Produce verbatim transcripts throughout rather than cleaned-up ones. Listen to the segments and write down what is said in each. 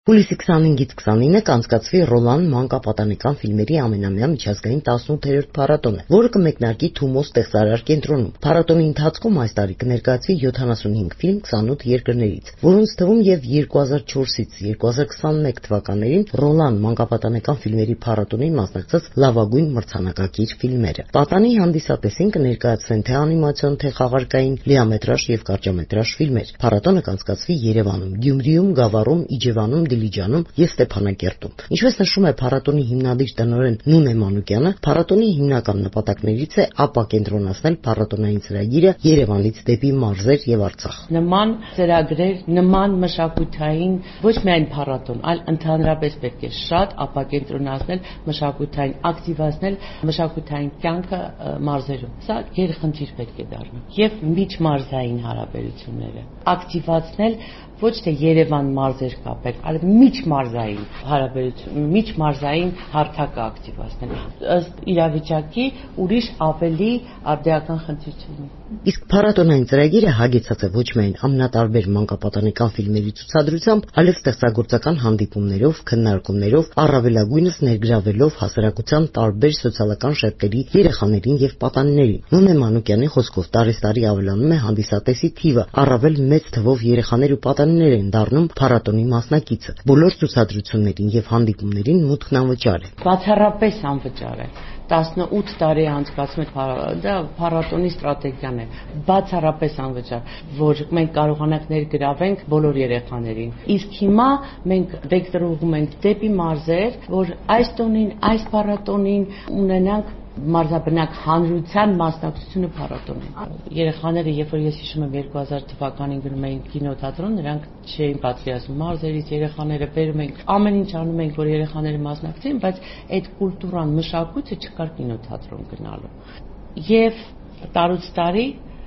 Հուլիսի քսանհինգից քսանինը կանցկացվի Ռոլան մանկապատանեկան ֆիլմերի ամենամյա միջազգային տասնութերորդ փառատոնը, որը կմեկնարկի Թումո ստեղծարար կենտրոնում։ Փառատոնի ընթացքում այս տարի կներկայացվի յոթանասունհինգ ֆիլմ քսանութ երկրներից, որոնց թվում եւ երկու հազար չորսից երկու հազար քսանմեկ թվականներին Ռոլան մանկապատանեկան ֆիլմերի փառատոնին մասնակցած լավագույն մրցանակակիր ֆիլմերը։ Պատանի հանդիսատեսին կներկայացվեն թե անիմացիոն, թե խաղարկային, լիամետրաժ եւ կարճամետրաժ ֆիլմեր։ Փառատոնը կանցկացվի Երևանում, Գյումրիում, Գավառում, Իջևանում, Դիլիջանում եւ Ստեփանակերտում։ Ինչպես նշում է փառատոնի հիմնադիր տնօրեն Նունե Մանուկյանը, փառատոնի հիմնական նպատակներից է ապակենտրոնացնել փառատոնային ծրագիրը Երևանից դեպի մարզեր եւ Արցախ։ Նման ծրագրեր, նման մշակութային ոչ միայն փառատոն, այլ ընդհանրապես պետք է շատ ապակենտրոնացնել մշակութային, ակտիվացնել մշակութային կյանքը մարզերում։ Սա երախնդիր պետք է դառնա։ Եվ միջմարզային հարաբերությունները ակտիվացնել ոչ թե Երևան մարզեր կապել, այլ միջմարզային հարաբերություն, միջմարզային հարթակը ակտիվացնել։ Ըստ իրավիճակի ուրիշ ավելի արդիական խնդիր չունի։ Իսկ փառատոնային ծրագիրը հագեցած է ոչ միայն ամենատարբեր մանկապատանեկան ֆիլմերի ցուցադրությամբ, այլև ստեղծագործական հանդիպումներով, քննարկումներով, առավելագույնս ներգրավելով հասարակության տարբեր սոցիալական շերտերի երեխաներին եւ պատանիներին։ Նունե Մանուկյանի խոսքով տարեստարի ավելանում է հանդիսատեսի թիվը, առավել մեծ թվով երեխաներ ու պատանիներ են դառնում փառատոնի մասնակիցը։ Բոլոր ցուցադրություններին եւ հանդիպումներին մուտքն անվճար է։ Բացառապես անվճար է։ տասնութ տարի անցկացնում դա փառատոնի ստրատեգիան է, բացառապես անվճար, որ մենք կարողանանք ներգրավենք բոլոր երեխաներին։ Իսկ հիմա մենք վեկտորում ենք դեպի մարզեր, որ այս տոնին, այս փառատոնին ունենանք մարզաբնակ հանրության մասնակցությունը փառատոնին։ Երեխաները, երբ որ ես հիշում եմ երկու հազար թվականին գնում էին կինոթատրոն, նրանք չէին պատկերացնում մարզերից երեխաները բերում ենք, ամեն ինչ անում ենք, որ երեխաները մասնակցեն, բայց այդ կուլտուրան, մշակույթը չկար կինոթատրոն գնալու։ Եվ տարուց տարի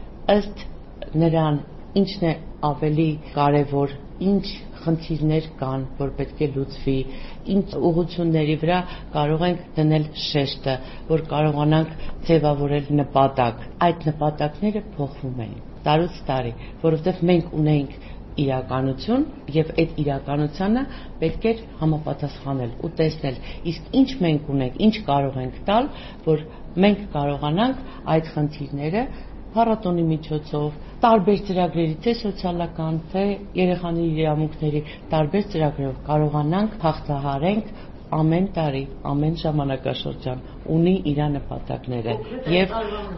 ըստ նրան ինչն է ավելի կարևոր, ինչ խնդիրներ կան, որ պետք է լուծվի, ինչ ուղղությունների վրա կարող ենք դնել շեշտը, որ կարողանանք ձևավորել նպատակ։ Այդ նպատակները փոխվում են տարուց տարի, որովհետև մենք ունենք իրականություն եւ այդ իրականությանը պետք է համապատասխանել ու տեսնել, իսկ ինչ մենք ունենք, ինչ կարող ենք տալ, որ մենք կարողանանք այդ խնդիրները փառատոնի միջոցով, տարբեր ծրագրերի, թե սոցիալական, թե երեխաների իրավունքների տարբեր ծրագրերով կարողանանք հաղթահարենք ամեն տարի, ամեն ժամանակաշրջան ունի իր նպատակները եւ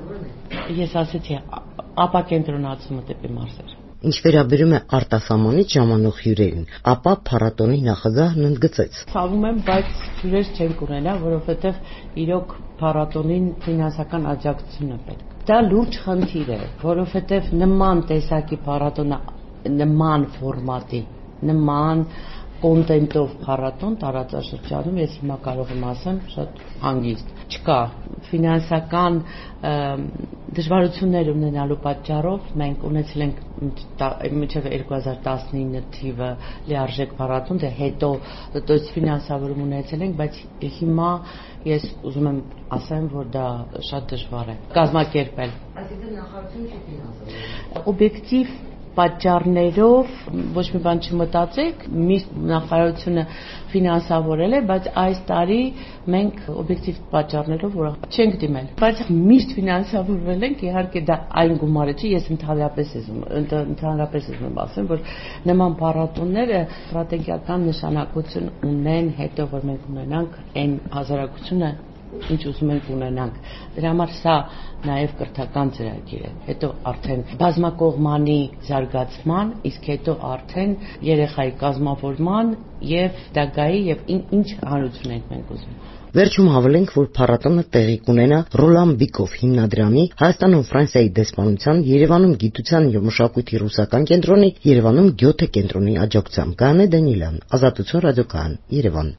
ես ասեցի ապակենտրոնացումը դեպի մարզեր։ Ինչ վերաբերում է արտասահմանից ժամանող հյուրերին, ապա փառատոնի նախագահն ընդգծեց. Ցավում եմ, բայց հյուրեր չենք ունենա, որովհետեւ իրոք փառատոնին ֆինանսական աջակցություն է պետք։ Դա լուրջ խնդիր է, որովհետև նման տեսակի փառատոնը, նման ֆորմատի, նման կոնտենտով փառատոն տարածաշրջանում ես հիմա կարող եմ ասեմ շատ հանգիստ չկա։ Ֆինանսական դժվարություններ ունենալու պատճառով մենք ունեցել ենք մինչև երկու հազար տասնինը թիվը լիարժեք փառատոն, դե հետո դե ֆինանսավորում ունեցել ենք, բայց հիմա ես ուզում եմ ասեմ, որ դա շատ դժվար է կազմակերպել։ Այսինքն նախարարությունը չի ֆինանսավորում։ Օբյեկտիվ պատճառներով ոչ մի բան չմտածեք, միշտ նախարարությունը ֆինանսավորել է, բայց այս տարի մենք օբյեկտիվ պատճառներով որ չենք դիմել, բայց միշտ ֆինանսավորվել ենք, իհարկե դա այն գումարը չի, ես ընդհանրապես եմ ընդհանրապես եմ ասեմ, որ նման փառատոնները ստրատեգիական նշանակություն ունեն, հետո որ մենք ունենանք այն հասարակությունը ինչ ուզում ենք ունենանք։ Դրա համար սա նաև կրթական ծրագիր է։ Հետո արդեն բազմակողմանի զարգացման, իսկ հետո արդեն երեխայի կազմավորման եւ դագայի եւ ինչ հանրություն ենք մենք ուզում։ Վերջում հավելենք, որ փառատոնը տեղի կունենա Ռոլան Բիկով հիմնադրամի, Հայաստանում Ֆրանսիայի դեսպանության, Երևանում Գիտության եւ մշակույթի ռուսական կենտրոնի, Երևանում Գյոթե կենտրոնի աջակցությամբ։ Գաներ Դանիելյան, Ազատություն ռադիոկայան, Երևան։